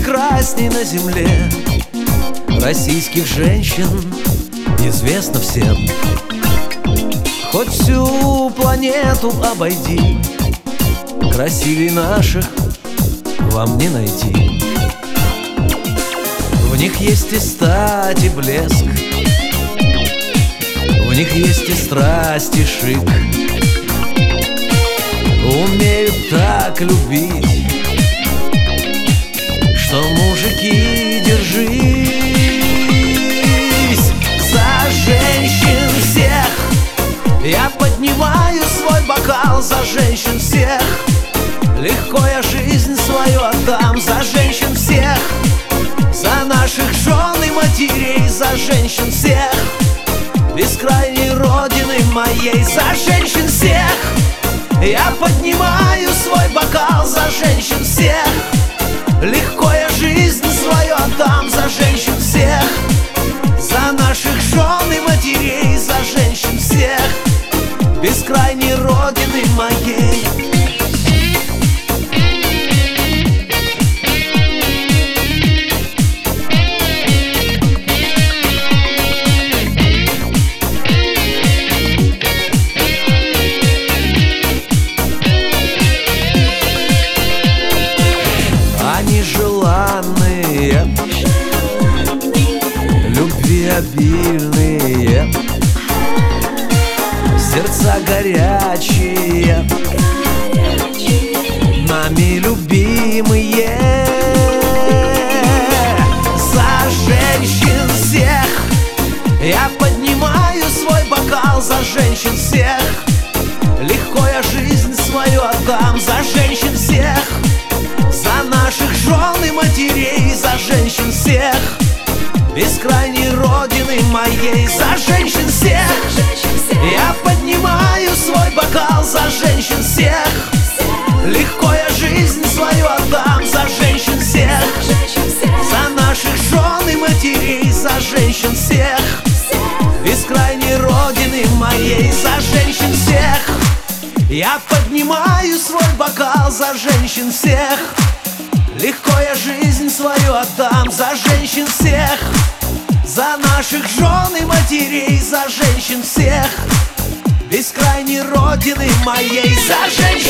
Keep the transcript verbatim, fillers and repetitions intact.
прекрасней на земле российских женщин известно всем. Хоть всю планету обойди, красивей наших вам не найти. В них есть и стать, и блеск, в них есть и страсть, и шик. Умеют так любить, что мужики, держись за женщин всех. Я поднимаю свой бокал за женщин всех. Легко я жизнь свою отдам за женщин всех, за наших жен и матерей, за женщин всех, бескрайней родины моей, за женщин всех. Я поднимаю свой бокал за женщин всех. Легко я жизнь свою отдам за женщин всех, за наших жен и матерей, за женщин всех, бескрайней родины моей. Они желанные, любви обильные, сердца горячие, нами любимые. За женщин всех я поднимаю свой бокал, за женщин всех. Легко я жизнь свою отдам за женщин всех, за наших жен и матерей, за женщин всех, бескрайней родины моей, за женщин всех. Я поднимаю свой бокал за женщин всех. Легко я жизнь свою отдам за женщин всех, за наших жен и матерей, за женщин всех, бескрайней родины моей, за женщин всех. Я поднимаю свой бокал за женщин всех. Легко я жизнь свою отдам за женщин всех, за наших жен и матерей, за женщин всех, бескрайней родины моей, за женщин.